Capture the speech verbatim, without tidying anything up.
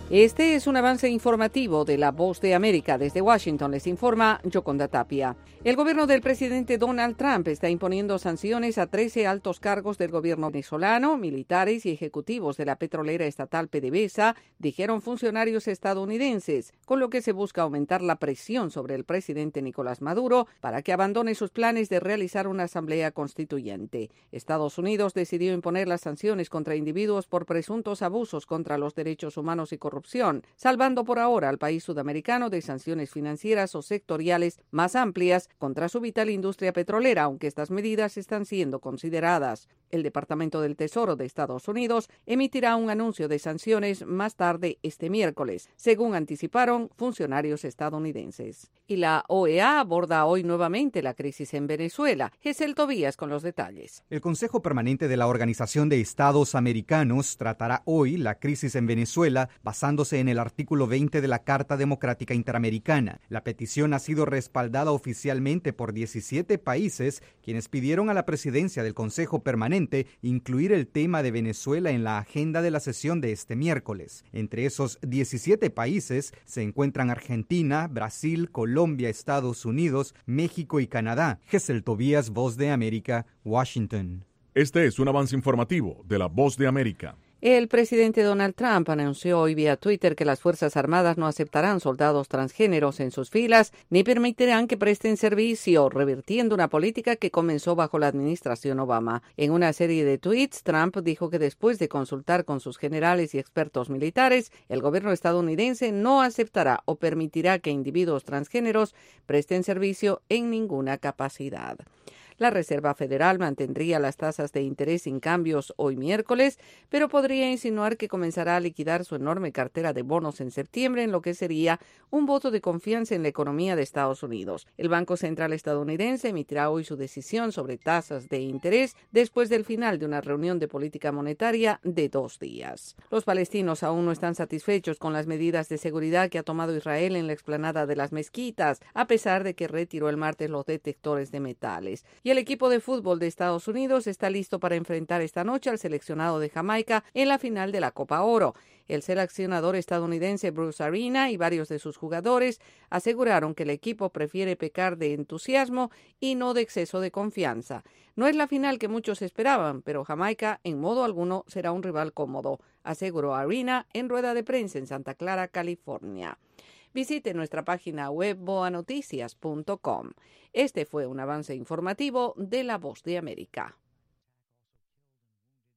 Este es un avance informativo de La Voz de América. Desde Washington les informa Yoconda Tapia. El gobierno del presidente Donald Trump está imponiendo sanciones a trece altos cargos del gobierno venezolano, militares y ejecutivos de la petrolera estatal PDVSA, dijeron funcionarios estadounidenses, con lo que se busca aumentar la presión sobre el presidente Nicolás Maduro para que abandone sus planes de realizar una asamblea constituyente. Estados Unidos decidió imponer las sanciones contra individuos por presuntos abusos contra los derechos humanos y corrupción, salvando por ahora al país sudamericano de sanciones financieras o sectoriales más amplias contra su vital industria petrolera, aunque estas medidas están siendo consideradas. El Departamento del Tesoro de Estados Unidos emitirá un anuncio de sanciones más tarde este miércoles, según anticiparon funcionarios estadounidenses. Y la O E A aborda hoy nuevamente la crisis en Venezuela. Gesell Tobías con los detalles. El Consejo Permanente de la Organización de Estados Americanos tratará hoy la crisis en Venezuela basándose en el artículo veinte de la Carta Democrática Interamericana. La petición ha sido respaldada oficialmente por diecisiete países, quienes pidieron a la presidencia del Consejo Permanente incluir el tema de Venezuela en la agenda de la sesión de este miércoles. Entre esos diecisiete países se encuentran Argentina, Brasil, Colombia, Estados Unidos, México y Canadá. Gesell Tobías, Voz de América, Washington. Este es un avance informativo de La Voz de América. El presidente Donald Trump anunció hoy vía Twitter que las Fuerzas Armadas no aceptarán soldados transgéneros en sus filas ni permitirán que presten servicio, revirtiendo una política que comenzó bajo la administración Obama. En una serie de tweets, Trump dijo que después de consultar con sus generales y expertos militares, el gobierno estadounidense no aceptará o permitirá que individuos transgéneros presten servicio en ninguna capacidad. La Reserva Federal mantendría las tasas de interés sin cambios hoy miércoles, pero podría insinuar que comenzará a liquidar su enorme cartera de bonos en septiembre, en lo que sería un voto de confianza en la economía de Estados Unidos. El Banco Central estadounidense emitirá hoy su decisión sobre tasas de interés después del final de una reunión de política monetaria de dos días. Los palestinos aún no están satisfechos con las medidas de seguridad que ha tomado Israel en la explanada de las mezquitas, a pesar de que retiró el martes los detectores de metales. Y el equipo de fútbol de Estados Unidos está listo para enfrentar esta noche al seleccionado de Jamaica en la final de la Copa Oro. El seleccionador estadounidense Bruce Arena y varios de sus jugadores aseguraron que el equipo prefiere pecar de entusiasmo y no de exceso de confianza. No es la final que muchos esperaban, pero Jamaica en modo alguno será un rival cómodo, aseguró Arena en rueda de prensa en Santa Clara, California. Visite nuestra página web boa noticias punto com. Este fue un avance informativo de La Voz de América.